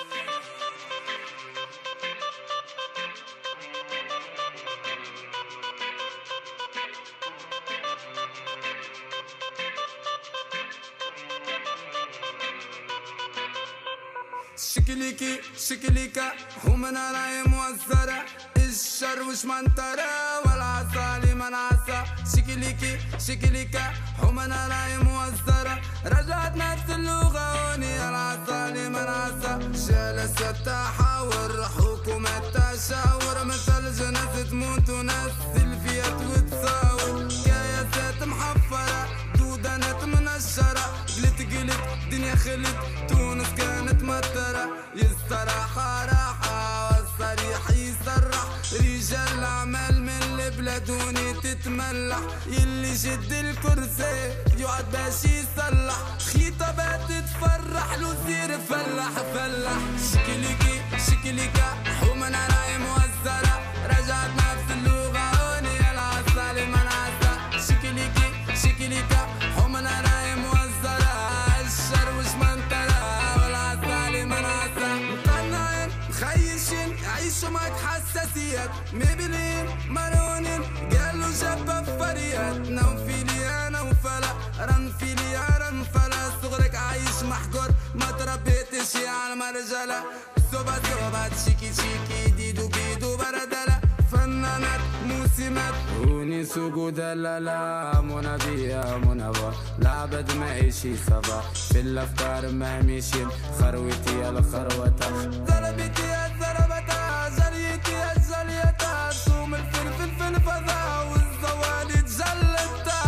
شكليكي شكليكا ومن راي موزرة الشر وش منترى والعصا لمن عصا شكليكي شكليكا ومن راي موزرة رجعت نفس اللغة وني العصا لمن عصا جلست تحاور حكومة تشاور مثل جنازة تموت وناس الفيات وتصاور كياسات محفرة دودانات منشرة قلت دنيا خلت تونس كانت مطرة يستراحة راحة والصريح يصرح رجال الأعمال من البلاد وني تتملح يلي جد الكرسي يقعد باش يصلح خطابات تفرح له سير فلح فلح شكليكي شكليكا ومن راي موزرة رجعت نفس اللغة وني العصا لمن عصا شكليكي شكليكا ومن راي موزرة الشر وش منترى والعصا لمن عصا مقنعين مخيشين يعيشوا معك حساسيات مبلين مرونين قالوا جابة فريات نوفيلي انا وفلا رنفيلي رنفلا صغرك عايش محقور ما تربيتش على مرجلة سوبا سوبا تشيكي تشيكي ديدو بيدو بردلة فنانات موسمات هوني سوقو دلالة منابية منابا العبد ما يشي صبا في الافكار ما ميشين خرويتي يا الخروتة ضربتي يا الضربتة جريتي يا الجريتة سوم الفلفل في الفضاء والزوالي تجلتها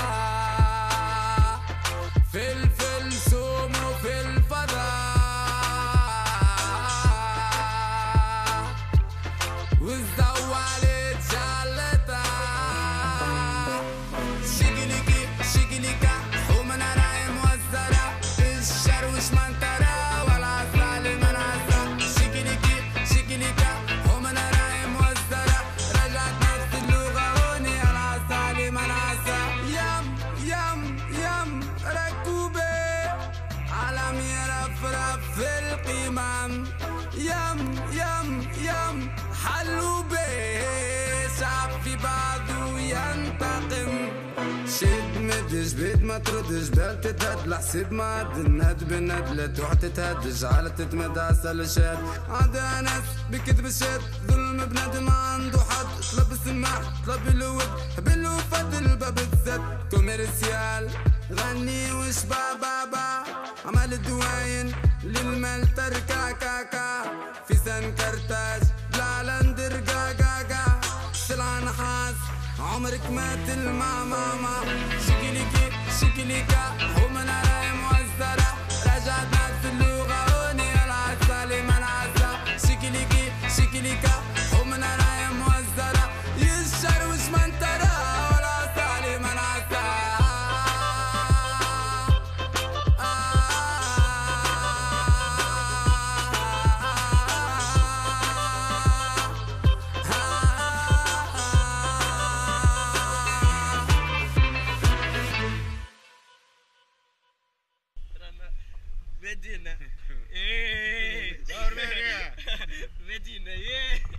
فلفل سوم وفي الفضاء والزوالي تجلتها شكليكي شكليكا ومن راي موزرة الشر وش منترى والعصا لمن عصا شكليكي شكليكا ومن راي موزرة رجعت نفس اللغة وني العصا لمن عصا يم يم يم ركوبي علم يرفرف في القمم يم يم يم حلوبي شعب في بعضه ينتقم شد مدج بيت ما تردش بال تتهد لحسب ما عد الند بالند لا تروح تتهدج على تتمدى عسل شاد عدا ناس بكذب الشاد ظلم بنادم ما عنده حد طلب السماح طلب الود بالوفد الباب الزد كوميرسيال غني وشبع بابا عمل الدواين للمال تركا كاكا في سن كرتاج بلالندر قاقاقا سلعة نحاس عمرك ما تلمع ماما شكليكي شكليكا ومن راي موزرة رجعت نفس اللغة وني العصا لمن عصا شكليكي شكليكا ومن راي موزرة يشر وش منترى والعصا لمن عصا مدينة ايه مدينة ايه